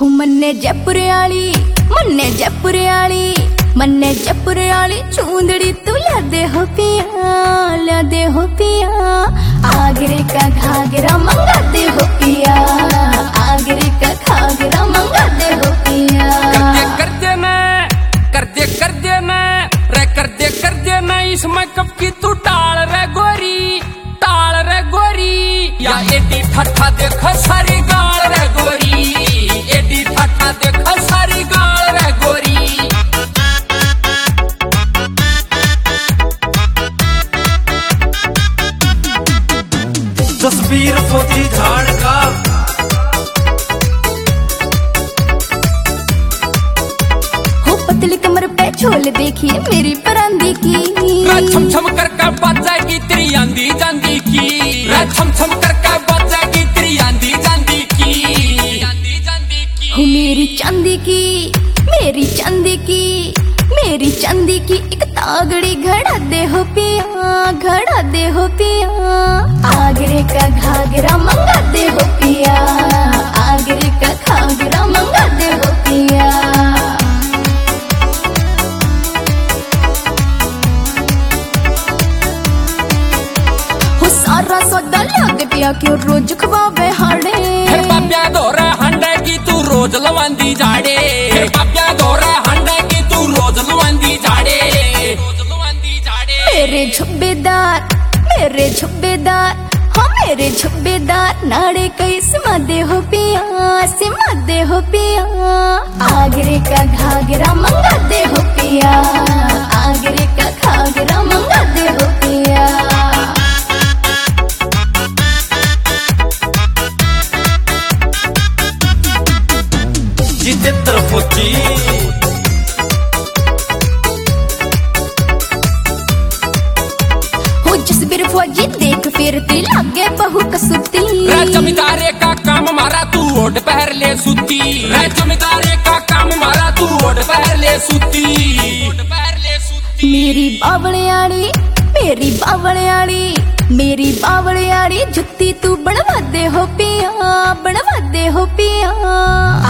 मन्ने जयपुर आली चूंदड़ी तू ला दे हो पिया आगरे का घाघरा मंगा दे हो पिया आगरे का घाघरा मंगा दे हो पिया कर देना इसमें कब की तू टाल रे गोरी या एडी ठट्ठा देख सारी गाल रे गोरी एडी ठट्ठा देख सारी गाल रे गोरी तस्वीर फोती झाड़ का हो पतली कमर पे छोल देखिए मेरी परांदी की छम छम कर बजाएगी तेरी आंधी जांदी की छम छम कर बजाएगी तेरी आंधी जांदी की हो मेरी चांदी की एक तागड़ी घड़ा दे हो पिया आगरे का घाघरा मंगा दे हो पिया आगरे का घाघरा मंगा दे हो पिया हो सारा सौदा लागे पिया क्यों रोज खवावे हाड़े बाब्या दोरा हंडे की तू रोज लवांदी जाड़े बाब्या दोरा हंडे की तू रोज लवांदी जाड़े मेरे झुब्बेदार नाड़े कई सिमा दे हो पिया आगरे का घाघरा मंगा दे हो पिया आगरे का घाघरा मंगा दे हो पिया जितेंद्र फोती जसबीर फौजी देख फिरती लागे बहु कसूती जमींदारे का काम मारा तू ओढ़ पहर ले सूती जमींदारे का काम मारा तू ओढ़ पहर ले सूती मेरी बावड़ियाड़ी जुत्ती तू बनवा दे हो पिया